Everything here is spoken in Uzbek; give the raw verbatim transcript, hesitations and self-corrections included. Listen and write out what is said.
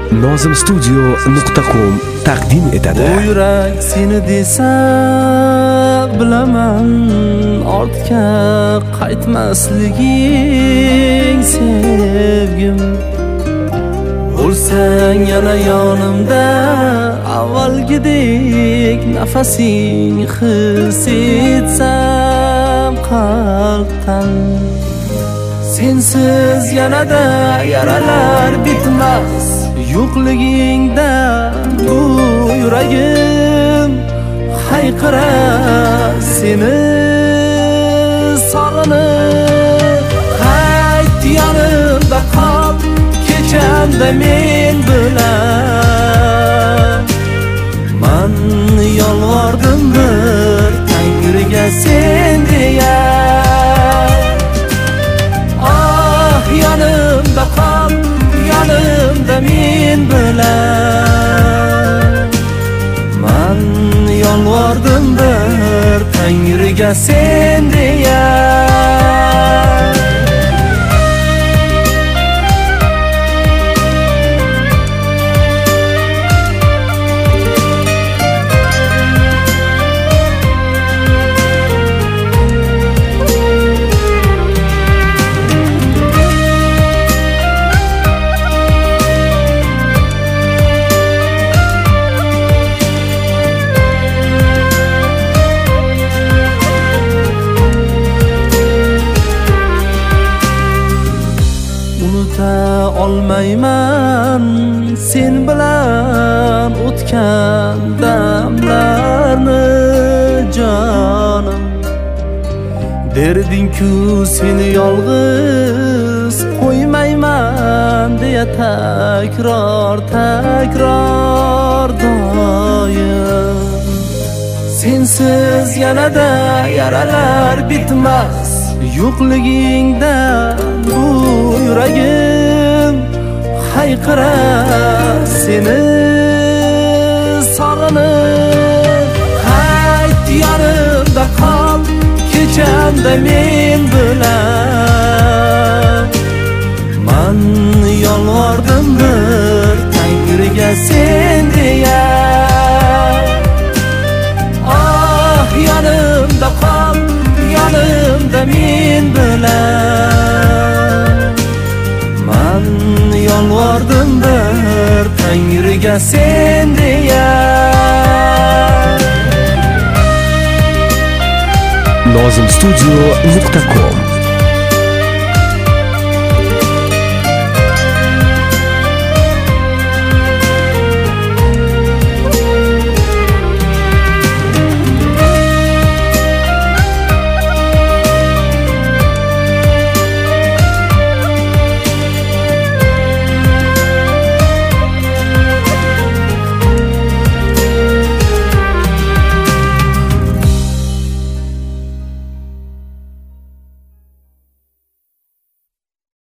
nozim studio nuqta com taqdim etadi. Bu yurak seni desa bilaman, ortga qaytmasliging sevgim. Bo'lsang yana yonimda, avvalgidek nafasing his etsam qalbdan. Sensiz yanada yaralar bitmas, yo'qligingda bu yuragim hayqirar seni sog'inib. Qayt yonimda qol, kechanda men bilan. Man yolvordim bir Tangriga sen deya. Ah yonimda qol, yonimda men bilan. Man yolvordim bir Tangriga sen deya. Olmayman sen bilan o'tgan damlarni jonim. Derding-ku seni yolg'iz qo'ymayman deya takror takror doim. Sensiz yanada yaralar bitmas, yo'qligingda bu yuragim hayqirar seni sog'inib. Qayt yonimda qol, kechanda men bilan. Man yolvordim bir Tangriga sen deya. Ah yonimda qol, yonimda men bilan. Man yolvordim bir Tangriga sen deya. nozim studio nuqta com